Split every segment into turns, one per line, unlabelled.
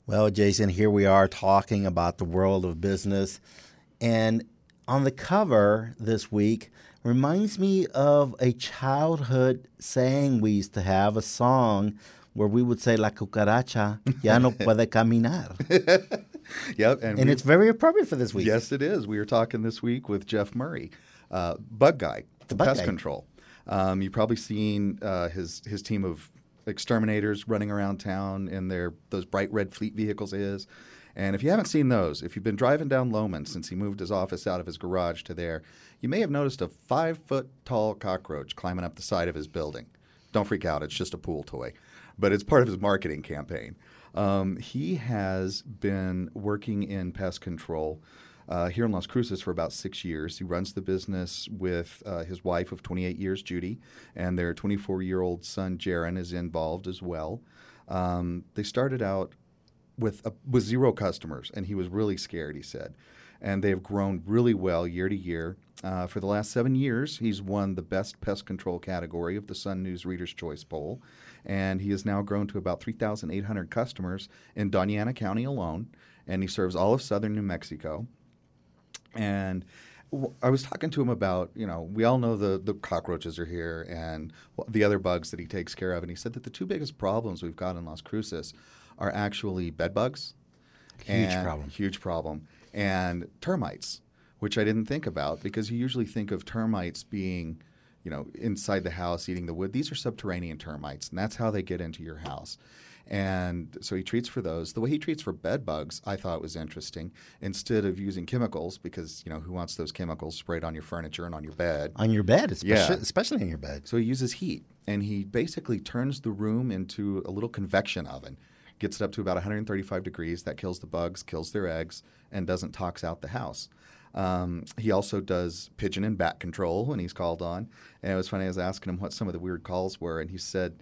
Well, Jason, here we are talking about the world of business. And on the cover this week reminds me of a childhood saying we used to have, a song where we would say, La cucaracha ya no puede caminar.
Yep.
And it's very appropriate for this week.
Yes, it is. We are talking this week with Jeff Murray, Bug Guy,
The Bug
Pest
Guy.
Control. You've probably seen his team of exterminators running around town in those bright red fleet vehicles of his. And if you haven't seen those, if you've been driving down Loman since he moved his office out of his garage to there, you may have noticed a 5-foot-tall cockroach climbing up the side of his building. Don't freak out. It's just a pool toy. But it's part of his marketing campaign. He has been working in pest control here in Las Cruces for about 6 years. He runs the business with his wife of 28 years, Judy, and their 24-year-old son, Jaron, is involved as well. They started out with 0 customers, and he was really scared, he said. And they've grown really well year to year. For the last 7 years, he's won the Best Pest Control category of the Sun News Reader's Choice Poll. And he has now grown to about 3,800 customers in Doñana County alone. And he serves all of southern New Mexico. And I was talking to him about, we all know the cockroaches are here and the other bugs that he takes care of. And he said that the 2 biggest problems we've got in Las Cruces are actually bed bugs. Huge problem. And termites, which I didn't think about because you usually think of termites being, inside the house eating the wood. These are subterranean termites, and that's how they get into your house. And so he treats for those. The way he treats for bed bugs, I thought was interesting. Instead of using chemicals, because, who wants those chemicals sprayed on your furniture and on your bed?
On your bed, especially on your bed.
So he uses heat, and he basically turns the room into a little convection oven. Gets it up to about 135 degrees. That kills the bugs, kills their eggs, and doesn't tox out the house. He also does pigeon and bat control when he's called on. And it was funny, I was asking him what some of the weird calls were, and he said,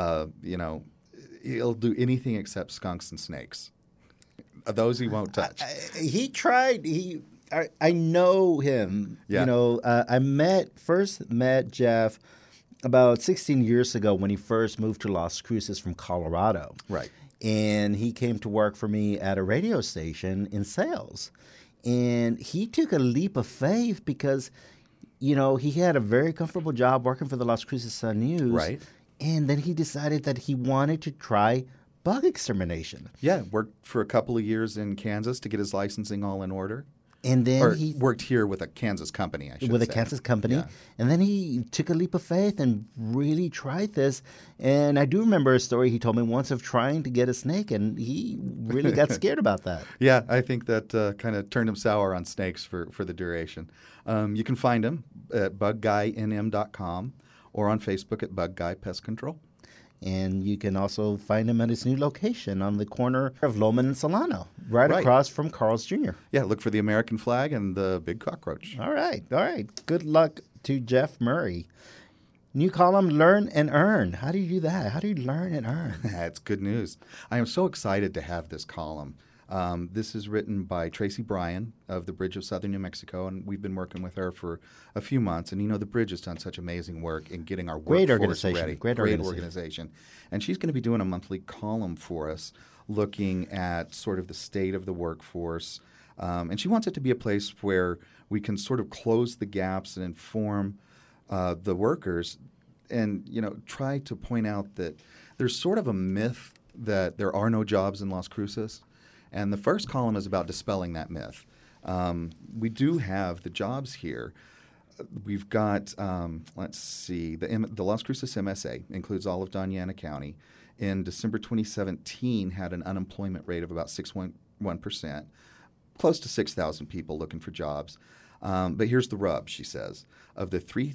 he'll do anything except skunks and snakes. Those he won't touch.
He tried. I know him.
Yeah.
I first met Jeff about 16 years ago when he first moved to Las Cruces from Colorado.
Right.
And he came to work for me at a radio station in sales. And he took a leap of faith because, he had a very comfortable job working for the Las Cruces Sun News.
Right.
And then he decided that he wanted to try bug extermination.
Yeah, worked for a couple of years in Kansas to get his licensing all in order.
And then
he worked here with a Kansas company, I should say.
With a Kansas company.
Yeah.
And then he took a leap of faith and really tried this. And I do remember a story he told me once of trying to get a snake, and he really got scared about that.
Yeah, I think that kind of turned him sour on snakes for the duration. You can find him at bugguynm.com or on Facebook at Bug Guy Pest Control.
And you can also find him at his new location on the corner of Loman and Solano, right across from Carl's Jr.
Yeah, look for the American flag and the big cockroach.
All right. Good luck to Jeff Murray. New column, Learn and Earn. How do you do that? How do you learn and earn?
That's good news. I am so excited to have this column. This is written by Tracy Bryan of the Bridge of Southern New Mexico, and we've been working with her for a few months. And, the Bridge has done such amazing work in getting our workforce ready. Great organization. And she's going to be doing a monthly column for us looking at sort of the state of the workforce. And she wants it to be a place where we can sort of close the gaps and inform the workers and, try to point out that there's sort of a myth that there are no jobs in Las Cruces. And the first column is about dispelling that myth. We do have the jobs here. We've got, the Las Cruces MSA includes all of Doñana County. In December 2017, had an unemployment rate of about 6.1%, close to 6,000 people looking for jobs. But here's the rub, she says. Of the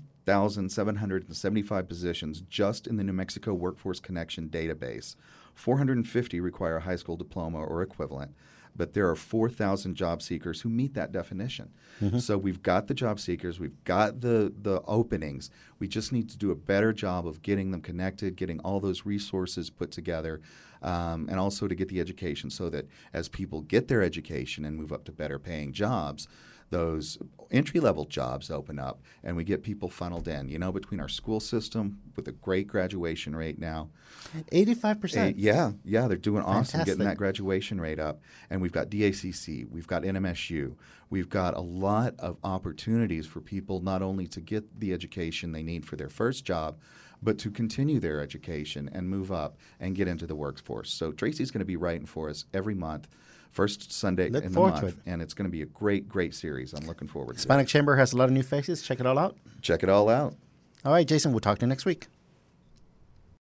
3,775 positions just in the New Mexico Workforce Connection database, 450 require a high school diploma or equivalent, but there are 4,000 job seekers who meet that definition. Mm-hmm. So we've got the job seekers, we've got the openings. We just need to do a better job of getting them connected, getting all those resources put together, and also to get the education so that as people get their education and move up to better paying jobs, those entry-level jobs open up, and we get people funneled in. Between our school system with a great graduation rate now.
85%.
Yeah, they're doing awesome
Fantastic.
getting that graduation rate up. And we've got DACC, we've got NMSU. We've got a lot of opportunities for people not only to get the education they need for their first job, but to continue their education and move up and get into the workforce. So Tracy's going to be writing for us every month, first Sunday in the month, and it's going to be a great, great series. I'm looking forward to it.
Hispanic Chamber has a lot of new faces. Check it all out.
Check it all out.
All right, Jason, we'll talk to you next week.